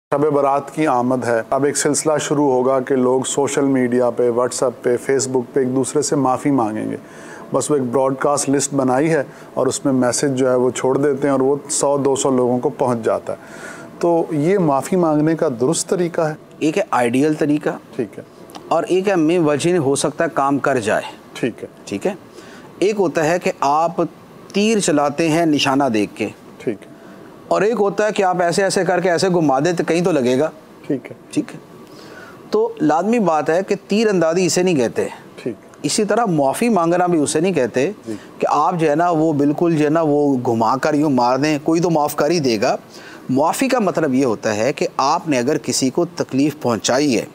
शब बारात की आमद है। अब एक सिलसिला शुरू होगा कि लोग सोशल मीडिया पे, व्हाट्सएप पे, फेसबुक पे एक दूसरे से माफ़ी मांगेंगे। बस वो एक ब्रॉडकास्ट लिस्ट बनाई है और उसमें मैसेज जो है वो छोड़ देते हैं और वो 100-200 लोगों को पहुंच जाता है। तो ये माफ़ी मांगने का दुरुस्त तरीका है? एक है आइडियल तरीका, ठीक है, और एक है में वजह हो सकता है काम कर जाए, ठीक है, ठीक है। एक होता है कि आप तीर चलाते हैं निशाना देख के, ठीक है, और एक होता है कि आप ऐसे ऐसे करके ऐसे घुमा देते कहीं तो लगेगा, ठीक है, ठीक है। तो लाजमी बात है कि तीर अंदाजी इसे नहीं कहते, ठीक। इसी तरह माफ़ी मांगना भी उसे नहीं कहते कि आप जो है ना वो बिल्कुल जो है ना वो घुमा कर यूँ मार दें, कोई तो माफ़ कर ही देगा। माफ़ी का मतलब ये होता है कि आपने अगर किसी को तकलीफ़ पहुंचाई है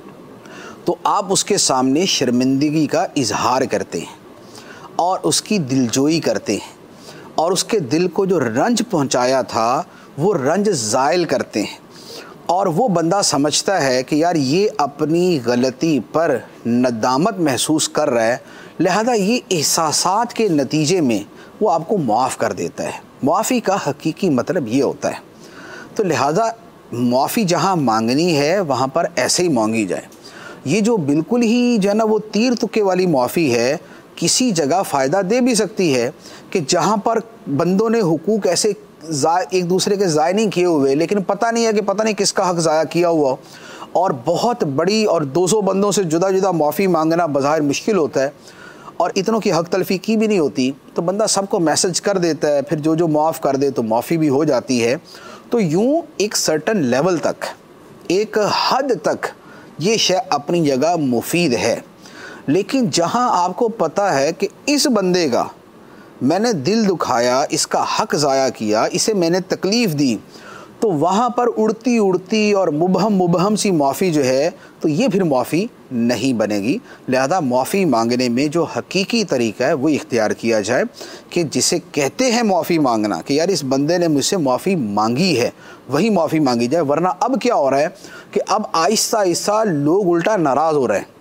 तो आप उसके सामने शर्मिंदगी का इजहार करते हैं और उसकी दिलजोई करते हैं और उसके दिल को जो रंज पहुंचाया था वो रंज ज़ायल करते हैं और वो बंदा समझता है कि यार ये अपनी गलती पर नदामत महसूस कर रहा है, लिहाजा ये एहसासात के नतीजे में वो आपको माफ़ कर देता है। माफ़ी का हकीकी मतलब ये होता है। तो लिहाजा माफ़ी जहाँ मांगनी है वहाँ पर ऐसे ही मांगी जाए। ये जो बिल्कुल ही जो है ना वो तीर तुक्के वाली माफ़ी है, किसी जगह फ़ायदा दे भी सकती है कि जहाँ पर बंदों ने हुकूक ऐसे एक दूसरे के ज़ाय नहीं किए हुए, लेकिन पता नहीं है कि पता नहीं किसका हक़ ज़ाया किया हुआ, और बहुत बड़ी और 200 बंदों से जुदा जुदा माफ़ी मांगना बज़ाहिर मुश्किल होता है और इतनों की हक़ तलफ़ी की भी नहीं होती, तो बंदा सबको मैसेज कर देता है, फिर जो माफ़ कर दे तो माफ़ी भी हो जाती है। तो यूँ एक सर्टन लेवल तक, एक हद तक ये शय अपनी जगह मुफीद है। लेकिन जहाँ आपको पता है कि इस बंदे का मैंने दिल दुखाया, इसका हक़ ज़ाया किया, इसे मैंने तकलीफ़ दी, तो वहाँ पर उड़ती उड़ती और मुबहम सी माफ़ी जो है तो ये फिर माफ़ी नहीं बनेगी। लिहाजा माफ़ी मांगने में जो हकीकी तरीका है वो इख्तियार किया जाए कि जिसे कहते हैं माफ़ी मांगना, कि यार इस बंदे ने मुझसे माफ़ी मांगी है, वही माफ़ी मांगी जाए। वरना अब क्या हो रहा है कि अब आहिस्ता आहिस्ता लोग उल्टा नाराज़ हो रहे हैं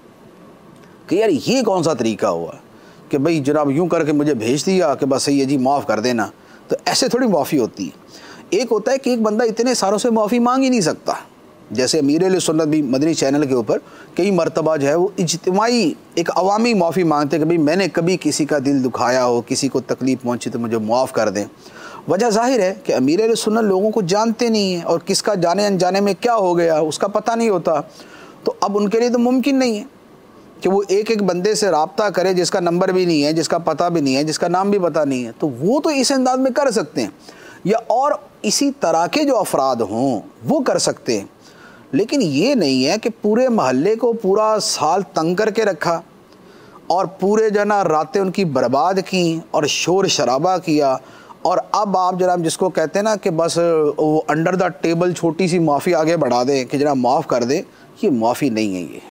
कि यार ये कौन सा तरीका हुआ कि भाई जनाब यूँ करके मुझे भेज दिया कि बस सही है जी माफ़ कर देना। तो ऐसे थोड़ी माफ़ी होती है। एक होता है कि एक बंदा इतने सारों से माफ़ी मांग ही नहीं सकता। जैसे अमीर-ए-सुन्नत भी मदनी चैनल के ऊपर कई मरतबा जो है वो इज्तिमाई एक अवामी माफ़ी मांगते कि भाई मैंने कभी किसी का दिल दुखाया हो, किसी को तकलीफ़ पहुँची तो मुझे माफ़ कर दें। वजह ज़ाहिर है कि अमीर-ए-सुन्नत लोगों को जानते नहीं हैं और किसका जाने अनजाने में क्या हो गया उसका पता नहीं होता। तो अब उनके लिए तो मुमकिन नहीं है कि वो एक एक बंदे से रब्ता करे जिसका नंबर भी नहीं है, जिसका पता भी नहीं है, जिसका नाम भी पता नहीं है। तो वो तो इस अंदाज में कर सकते हैं, या और इसी तरह के जो अफराद हों वो कर सकते हैं। लेकिन ये नहीं है कि पूरे महल्ले को पूरा साल तंग करके रखा और पूरे जना रातें उनकी बर्बाद की और शोर शराबा किया, और अब आप जनाब जिसको कहते हैं ना कि बस वो अंडर द टेबल छोटी सी माफ़ी आगे बढ़ा दें कि जनाब माफ़ कर दें, ये माफ़ी नहीं है। ये